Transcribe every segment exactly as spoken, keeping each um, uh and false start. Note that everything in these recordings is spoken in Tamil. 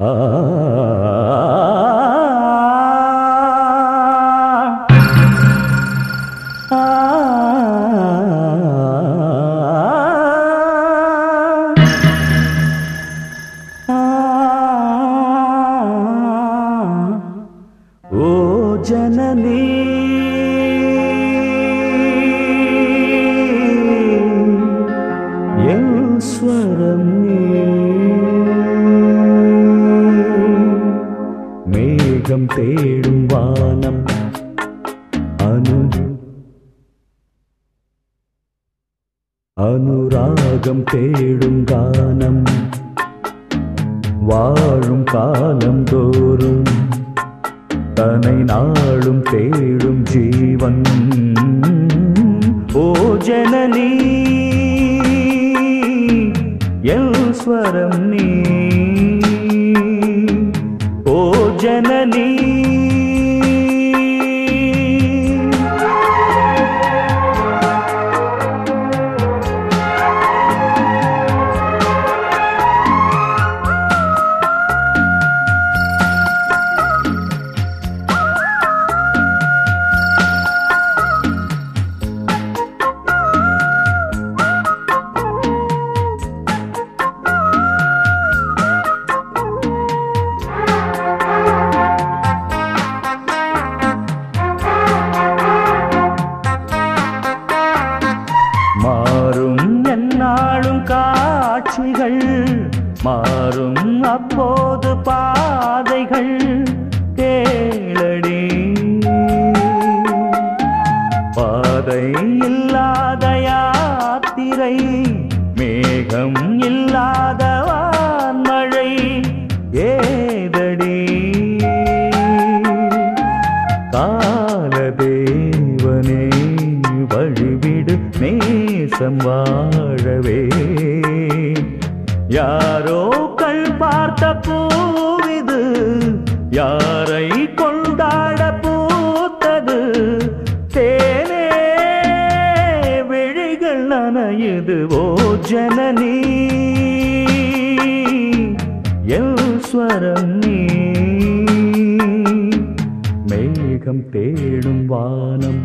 जननी என் ஸ்வரம் நீ மேகம் தேடும் வானம் அனு அனுராகம் தேடும் கானம் வாழும் காலம் தோறும் தனை நாளும் தேடும் ஜீவன் ஓ ஜனனி என் ஸ்வரம் நீ ஓ ஜனனி மாறும் எந்நாளும் காட்சிகள் மாறும் அப்போது பாதைகள் கேளடி பாதை இல்லாத யாத்திரை மேகம் இல்லாத வான்மழை ஏதடி காலதேவனே வழிவிடு நேசம் வாழவே யாரோ கண் பார்த்த பூவிது யாரை கொண்டாட பூத்தது தேனே விழிகள் நனையுது ஓ ஜனனி என் ஸ்வரம் நீ மேகம் தேடும் வானம்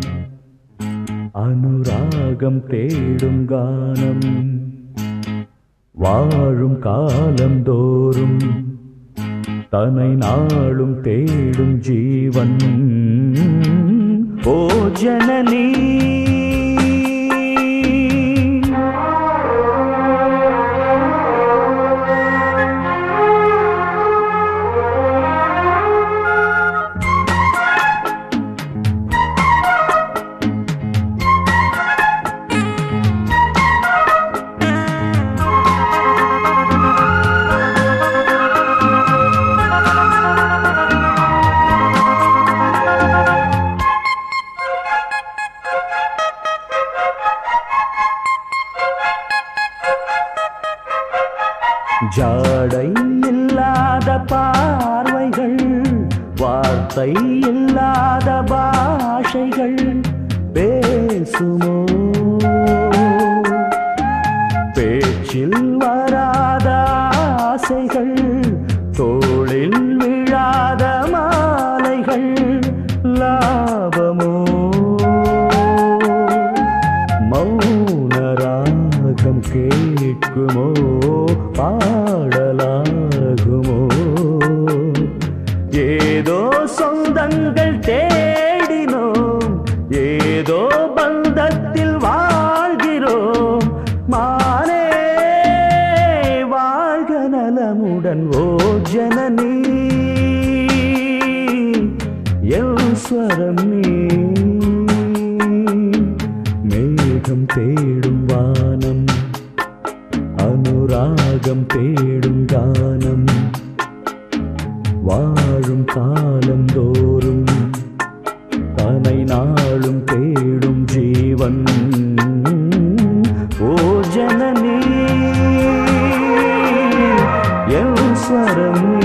அனுராகம் தேடும் கானம் வாழும் காலம் தோறும் தனை நாளும் தேடும் ஜீவன் ஓ ஜனனி ஜாடை இல்லாத பார்வைகள் வார்த்தை இல்லாத பாஷைகள் பேசுமோ பேச்சில் வராத ஆசைகள் தோளில் விழாத மாலைகள் லாபமோ மௌனராகம் கேட்குமோ பாடலாகுமோ ஏதோ சொந்தங்கள் தேடினோம் ஏதோ பந்தத்தில் வாழ்கிறோம் மானே வாழ்க நலமுடன் ஓ ஜனனி என் ஸ்வரம் நீ மேகம் தேடும் வானம் அனுராகம் தேடும் கானம் வாழும் காலம் தோறும் தனை நாளும் தேடும் ஜீவன் ஓ ஜனனி என் ஸ்வரம்